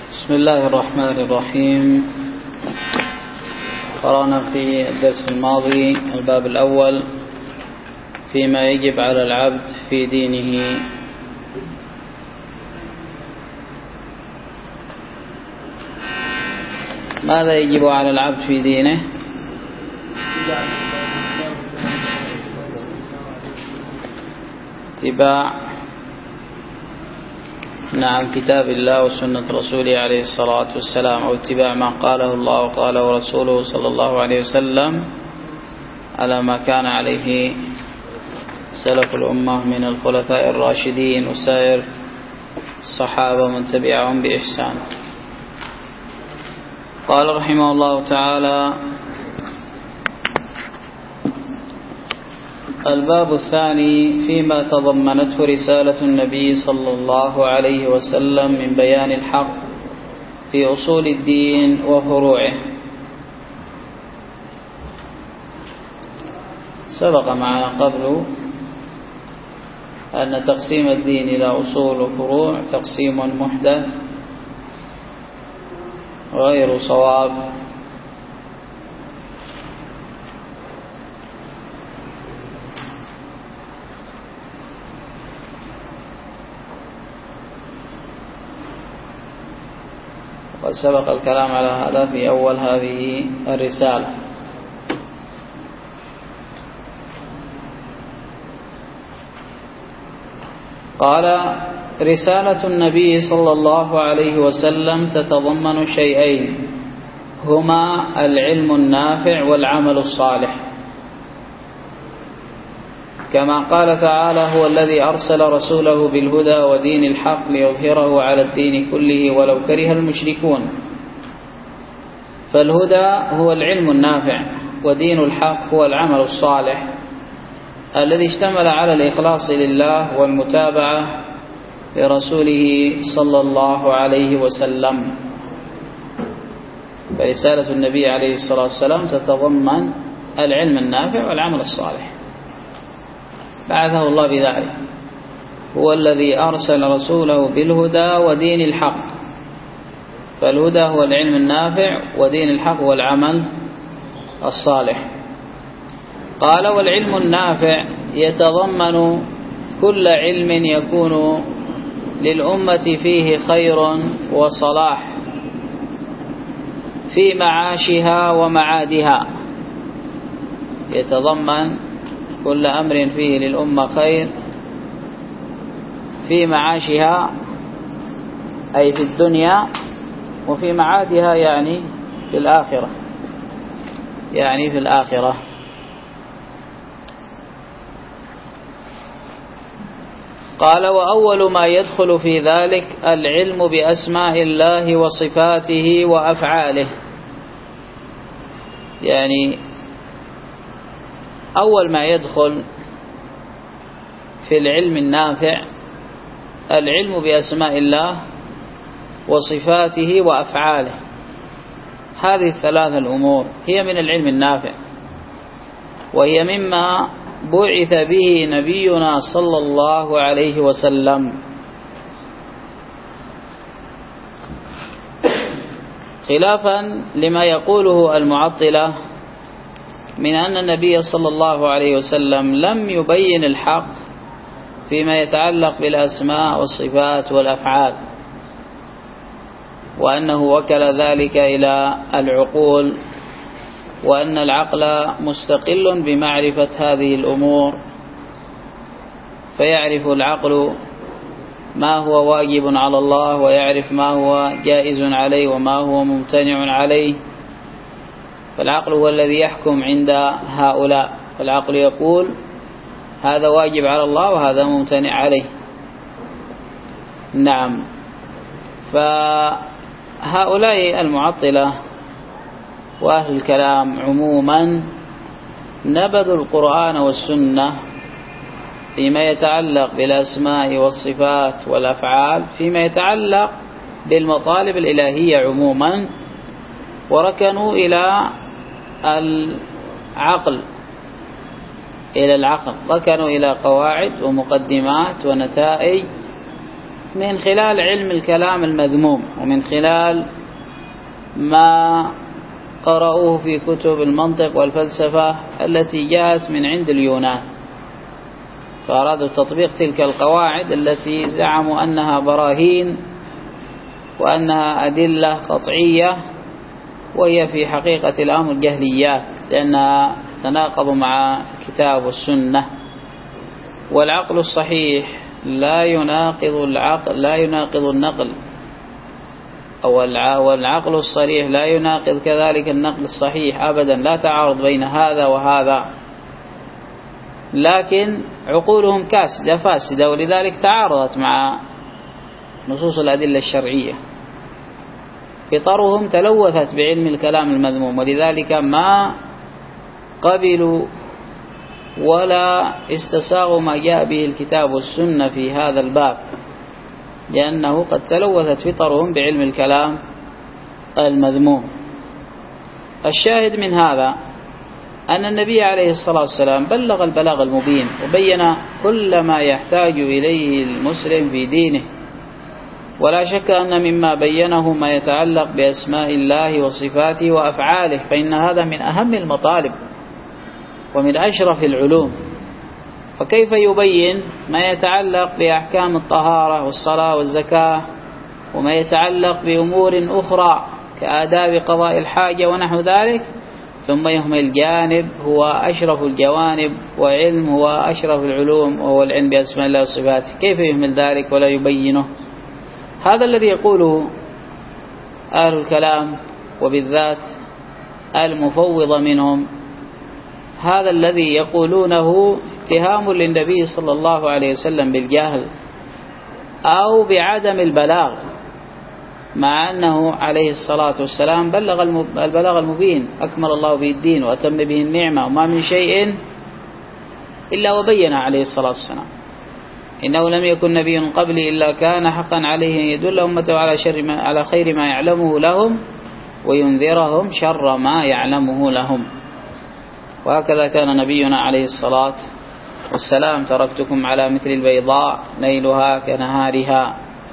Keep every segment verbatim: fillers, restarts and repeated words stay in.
بسم الله الرحمن الرحيم. قرأنا في الدرس الماضي الباب الأول فيما يجب على العبد في دينه. ماذا يجب على العبد في دينه؟ اتباع نعم كتاب الله وسنة رسوله عليه الصلاة والسلام، أو اتباع ما قاله الله وقاله رسوله صلى الله عليه وسلم على ما كان عليه سلف الأمة من الخلفاء الراشدين وسائر الصحابة من تبعهم بإحسان. قال رحمه الله تعالى: الباب الثاني فيما تضمنته رسالة النبي صلى الله عليه وسلم من بيان الحق في أصول الدين وفروعه. سبق معنا قبل أن تقسيم الدين إلى أصول وفروع تقسيم محدث غير صواب، وقد سبق الكلام على هذا في أول هذه الرسالة. قال: رسالة النبي صلى الله عليه وسلم تتضمن شيئين هما العلم النافع والعمل الصالح، كما قال تعالى: هو الذي أرسل رسوله بالهدى ودين الحق ليظهره على الدين كله ولو كره المشركون. فالهدى هو العلم النافع، ودين الحق هو العمل الصالح الذي اشتمل على الإخلاص لله والمتابعة لرسوله صلى الله عليه وسلم. فرسالة النبي عليه الصلاة والسلام تتضمن العلم النافع والعمل الصالح، بعثه الله بذلك. هو الذي أرسل رسوله بالهدى ودين الحق، فالهدى هو العلم النافع ودين الحق هو العمل الصالح. قال: والعلم النافع يتضمن كل علم يكون للأمة فيه خير وصلاح في معاشها ومعادها. يتضمن كل أمر فيه للأمة خير في معاشها أي في الدنيا، وفي معادها يعني في الآخرة، يعني في الآخرة. قال: وأول ما يدخل في ذلك العلم بأسماء الله وصفاته وأفعاله. يعني أول ما يدخل في العلم النافع العلم بأسماء الله وصفاته وأفعاله. هذه الثلاث الأمور هي من العلم النافع، وهي مما بعث به نبينا صلى الله عليه وسلم، خلافا لما يقوله المعطلة من أن النبي صلى الله عليه وسلم لم يبين الحق فيما يتعلق بالأسماء والصفات والأفعال، وأنه وكل ذلك إلى العقول، وأن العقل مستقل بمعرفة هذه الأمور، فيعرف العقل ما هو واجب على الله، ويعرف ما هو جائز عليه وما هو ممتنع عليه. فالعقل هو الذي يحكم عند هؤلاء، فالعقل يقول هذا واجب على الله وهذا ممتنع عليه. نعم. فهؤلاء المعطلة وأهل الكلام عموما نبذوا القرآن والسنة فيما يتعلق بالأسماء والصفات والأفعال، فيما يتعلق بالمطالب الإلهية عموما، وركنوا إلى العقل إلى العقل ركنوا إلى قواعد ومقدمات ونتائج من خلال علم الكلام المذموم ومن خلال ما قرأوه في كتب المنطق والفلسفة التي جاءت من عند اليونان، فأرادوا تطبيق تلك القواعد التي زعموا أنها براهين وأنها أدلة قطعية، وهي في حقيقة الأمر جهليات، لأنها تناقض مع كتاب والسنة. والعقل الصحيح لا يناقض العقل لا يناقض النقل، أو والعقل الصريح لا يناقض كذلك النقل الصحيح أبدا، لا تعارض بين هذا وهذا، لكن عقولهم كاسدة فاسدة، ولذلك تعارضت مع نصوص الأدلة الشرعية. فطرهم تلوثت بعلم الكلام المذموم، ولذلك ما قبلوا ولا استساغوا ما جاء به الكتاب والسنة في هذا الباب، لأنه قد تلوثت فطرهم بعلم الكلام المذموم. الشاهد من هذا أن النبي عليه الصلاة والسلام بلغ البلاغ المبين، وبين كل ما يحتاج إليه المسلم في دينه، ولا شك أن مما بينه ما يتعلق بأسماء الله وصفاته وأفعاله، فإن هذا من أهم المطالب ومن أشرف العلوم. فكيف يبين ما يتعلق بأحكام الطهارة والصلاة والزكاة، وما يتعلق بأمور أخرى كآداب قضاء الحاجة ونحو ذلك، ثم يهمل جانب هو أشرف الجوانب، وعلم هو أشرف العلوم وهو العلم بأسماء الله وصفاته؟ كيف يهمل ذلك ولا يبينه؟ هذا الذي يقوله أهل الكلام، وبالذات المفوضة منهم، هذا الذي يقولونه اتهام للنبي صلى الله عليه وسلم بالجهل أو بعدم البلاغ، مع أنه عليه الصلاة والسلام بلغ البلاغ المبين، أكمل الله به الدين وأتم به النعمة، وما من شيء إلا وبين عليه الصلاة والسلام. إنه لم يكن نبي قبلي إلا كان حقا عليه أن يدل أمته على شر ما على خير ما يعلمه لهم وينذرهم شر ما يعلمه لهم. وهكذا كان نبينا عليه الصلاة والسلام: تركتكم على مثل البيضاء ليلها كنهارها.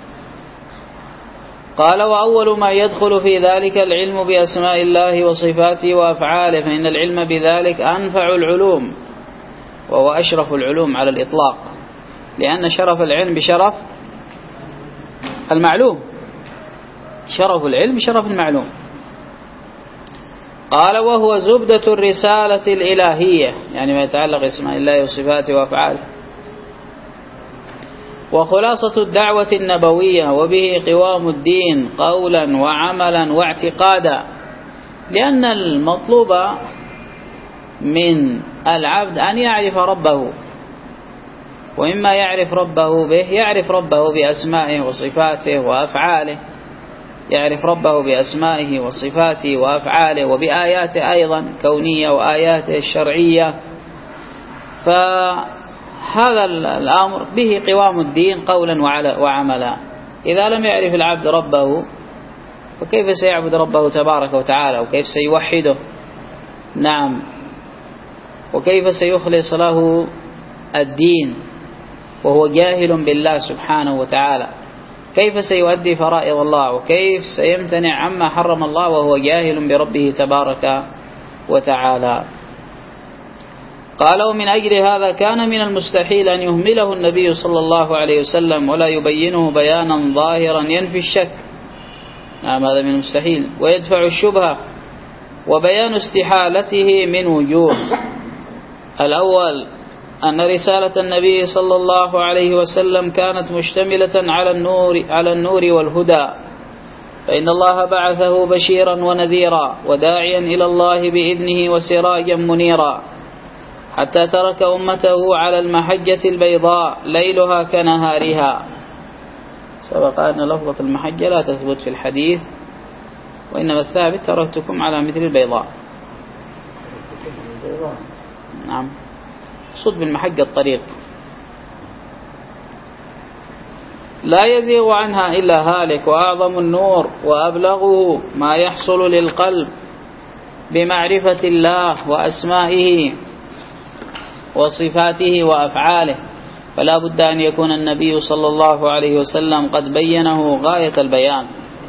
قال: وأول ما يدخل في ذلك العلم بأسماء الله وصفاته وأفعاله، فإن العلم بذلك أنفع العلوم وهو أشرف العلوم على الإطلاق، لأن شرف العلم بشرف المعلوم، شرف العلم بشرف المعلوم. قال: وهو زبدة الرسالة الإلهية، يعني ما يتعلق بأسماء الله وصفاته وأفعاله، وخلاصة الدعوة النبوية، وبه قوام الدين قولا وعملا واعتقادا، لأن المطلوب من العبد أن يعرف ربه، وإما يعرف ربه به يعرف ربه بأسمائه وصفاته وأفعاله، يعرف ربه بأسمائه وصفاته وأفعاله وبآياته أيضا كونية وآياته الشرعية. فهذا الأمر به قوام الدين قولا وعملا. إذا لم يعرف العبد ربه فكيف سيعبد ربه تبارك وتعالى، وكيف سيوحده؟ نعم، وكيف سيخلص له الدين وهو جاهل بالله سبحانه وتعالى؟ كيف سيؤدي فرائض الله، وكيف سيمتنع عما حرم الله وهو جاهل بربه تبارك وتعالى؟ قال: ومن أجل هذا كان من المستحيل أن يهمله النبي صلى الله عليه وسلم ولا يبينه بيانا ظاهرا ينفي الشك. نعم، هذا من المستحيل ويدفع الشبهة. وبيان استحالته من وجوه: الأول أن رسالة النبي صلى الله عليه وسلم كانت مشتملة على النور على النور والهدى، فإن الله بعثه بشيرا ونذيرا وداعيا إلى الله بإذنه وسراجا منيرا، حتى ترك أمته على المحجة البيضاء ليلها كنهارها. سبق أن لفظة المحجة لا تثبت في الحديث، وإنما الثابت: تركتكم على مثل البيضاء. نعم، صد بالمحجة الطريق لا يزيغ عنها إلا هالك، وأعظم النور وأبلغه ما يحصل للقلب بمعرفة الله وأسمائه وصفاته وأفعاله، فلا بد أن يكون النبي صلى الله عليه وسلم قد بينه غاية البيان.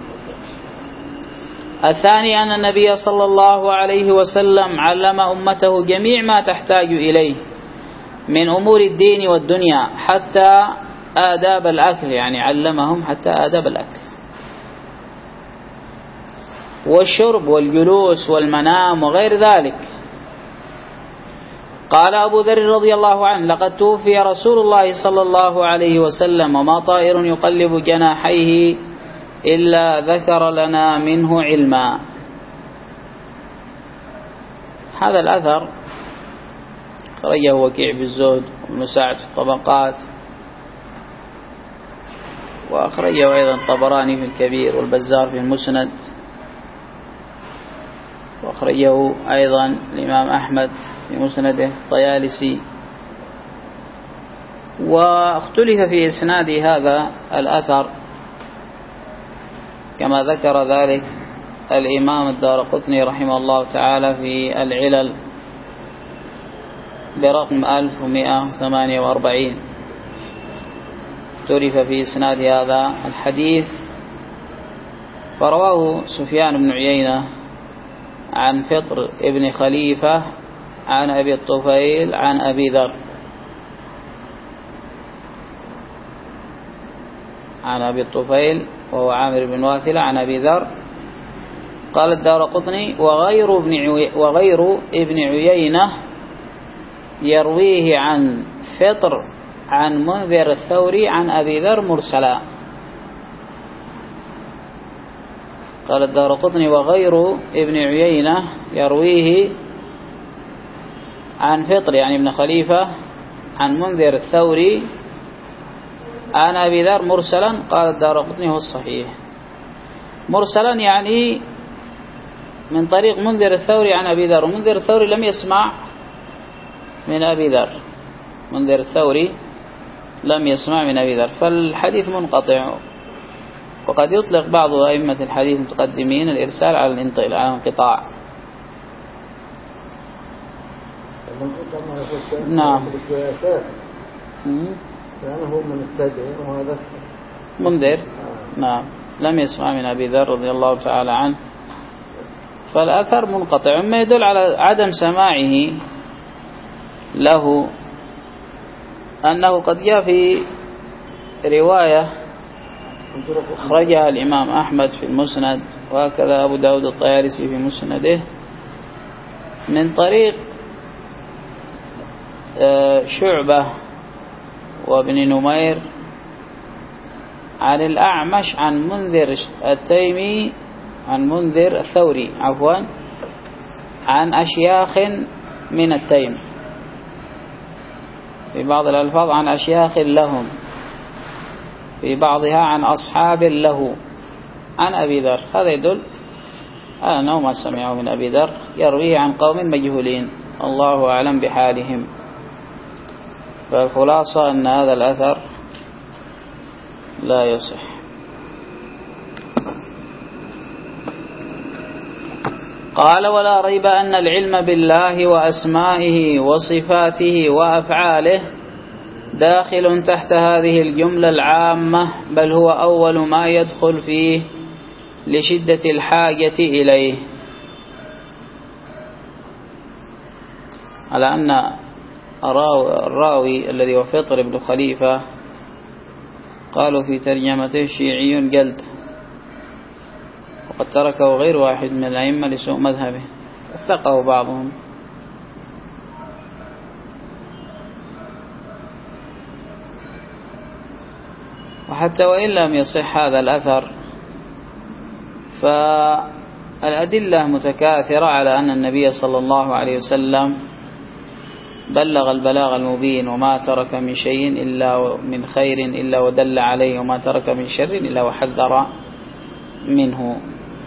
الثاني أن النبي صلى الله عليه وسلم علم أمته جميع ما تحتاج إليه من أمور الدين والدنيا حتى آداب الأكل، يعني علمهم حتى آداب الأكل والشرب والجلوس والمنام وغير ذلك. قال أبو ذر رضي الله عنه: لقد توفي رسول الله صلى الله عليه وسلم وما طائر يقلب جناحيه إلا ذكر لنا منه علما. هذا الأثر خرجه وكيع بالزهد وابن سعد في الطبقات، وأخرجه أيضا الطبراني في الكبير والبزار في المسند، وأخرجه أيضا الإمام أحمد في مسنده الطيالسي. واختلف في إسناد هذا الأثر كما ذكر ذلك الإمام الدارقطني رحمه الله تعالى في العلل برقم ألف ومئة وثمانية وأربعين. اختلف في إسناد هذا الحديث، فرواه سفيان بن عيينة عن فطر ابن خليفة عن أبي الطفيل عن أبي ذر عن أبي الطفيل وهو عامر بن واثلة عن أبي ذر. قال الدارقطني: وغير ابن عي... وغير ابن عيينة يرويه عن فطر عن منذر الثوري عن أبي ذر مرسلا. قال الدارقطني: وغير ابن عيينة يرويه عن فطر يعني ابن خليفة عن منذر الثوري عن أبي ذر مرسلا. قال الدارقطني: هو الصحيح. مرسلا يعني من طريق منذر الثوري عن أبي ذر، ومنذر الثوري لم يسمع من أبي ذر، منذر الثوري لم يسمع من أبي ذر، فالحديث منقطع. وقد يطلق بعض أئمة الحديث المتقدمين الإرسال على الانقطاع. نعم. لأنه من التابعين وهذا منذر نعم لم يسمع من أبي ذر رضي الله تعالى عنه، فالأثر منقطع، ما يدل على عدم سماعه له أنه قد جاء في رواية أخرجها الإمام أحمد في المسند، وهكذا أبو داود الطيالسي في مسنده من طريق شعبة وابن نمير عن الأعمش عن منذر التيمي عن منذر الثوري عفوا عن أشياخ من التيم، في بعض الألفاظ عن أشياخ لهم، في بعضها عن أصحاب له عن أبي ذر. هذا يدل على أنه ما سمعه من أبي ذر، يرويه عن قوم مجهولين الله أعلم بحالهم. فالخلاصة أن هذا الأثر لا يصح. قال: ولا ريب أن العلم بالله وأسمائه وصفاته وأفعاله داخل تحت هذه الجملة العامة، بل هو أول ما يدخل فيه لشدة الحاجة إليه. على أن الراوي الذي هو فطر بن خليفة قالوا في ترجمته شيعي جلد، وقد تركه غير واحد من الأئمة لسوء مذهبه، وثقه بعضهم. وحتى وإن لم يصح هذا الأثر فالأدلة متكاثرة على أن النبي صلى الله عليه وسلم بلغ البلاغ المبين، وما ترك من شيء إلا من خير إلا ودل عليه، وما ترك من شر إلا وحذر منه.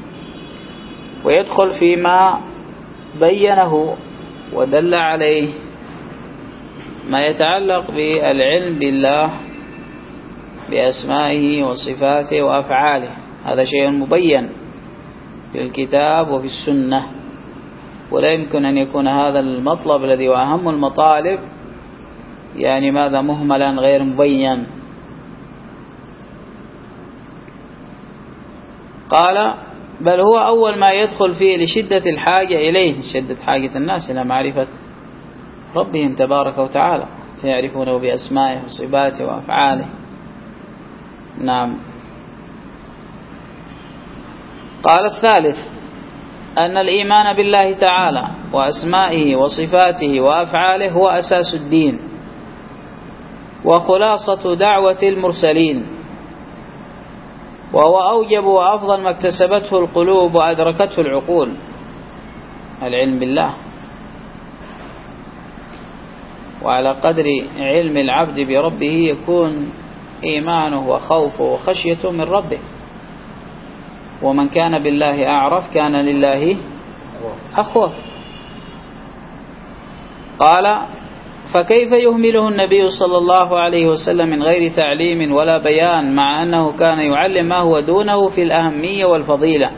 ويدخل فيما بينه ودل عليه ما يتعلق بالعلم بالله بأسمائه وصفاته وأفعاله، هذا شيء مبين في الكتاب وفي السنة، ولا يمكن أن يكون هذا المطلب الذي هو أهم المطالب يعني ماذا؟ مهملا غير مبين. قال بل هو أول ما يدخل فيه لشدة الحاجة إليه، شدة حاجة الناس إلى معرفة ربهم تبارك وتعالى، فيعرفونه بأسمائه وصفاته وأفعاله. نعم. قال الثالث أن الإيمان بالله تعالى وأسمائه وصفاته وأفعاله هو أساس الدين وخلاصة دعوة المرسلين، وهو أوجب وأفضل ما اكتسبته القلوب وأدركته العقول، العلم بالله. وعلى قدر علم العبد بربه يكون إيمانه وخوفه وخشيته من ربه. ومن كان بالله أعرف كان لله أخوف. قال فكيف يهمله النبي صلى الله عليه وسلم من غير تعليم ولا بيان، مع أنه كان يعلم ما هو دونه في الأهمية والفضيلة.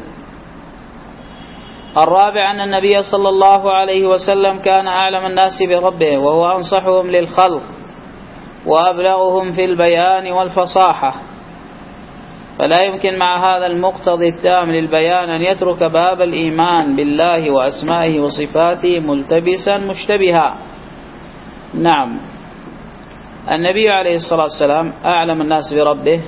الرابع أن النبي صلى الله عليه وسلم كان أعلم الناس بربه، وهو أنصحهم للخلق وأبلغهم في البيان والفصاحة، فلا يمكن مع هذا المقتضي التام للبيان أن يترك باب الإيمان بالله وأسمائه وصفاته ملتبسا مشتبها. نعم. النبي عليه الصلاة والسلام أعلم الناس بربه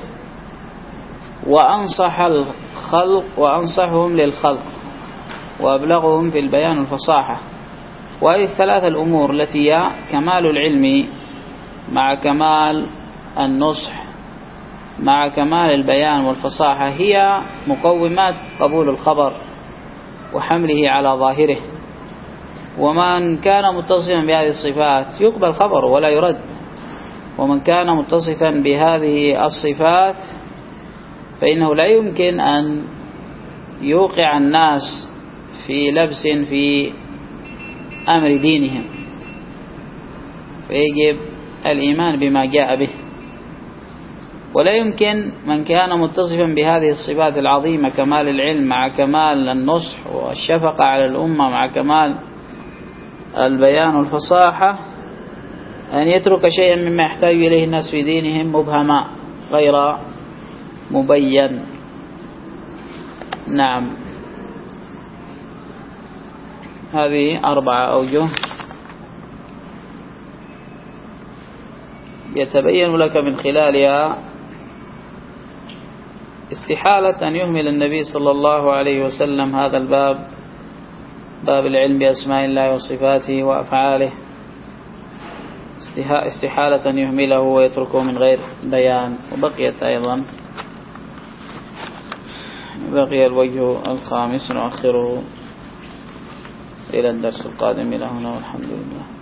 وأنصح الخلق وأنصحهم للخلق وأبلغهم في البيان والفصاحة. وهذه الثلاثة الأمور التي هي كمال العلم مع كمال النصح مع كمال البيان والفصاحة هي مقومات قبول الخبر وحمله على ظاهره. ومن كان متصفا بهذه الصفات يقبل خبره ولا يرد، ومن كان متصفا بهذه الصفات فإنه لا يمكن أن يوقع الناس في لبس في أمر دينهم، فيجب الإيمان بما جاء به. ولا يمكن من كان متصفا بهذه الصفات العظيمة، كمال العلم مع كمال النصح والشفقة على الأمة مع كمال البيان والفصاحة، أن يترك شيئا مما يحتاج إليه الناس في دينهم مبهما غير مبين. نعم. هذه أربعة أوجه يتبين لك من خلالها استحالة أن يهمل النبي صلى الله عليه وسلم هذا الباب، باب العلم بأسماء الله وصفاته وأفعاله، استحالة أن يهمله ويتركه من غير بيان. وبقيت أيضا بقي الوجه الخامس نؤخره إلى الدرس القادم. إلى هنا والحمد لله.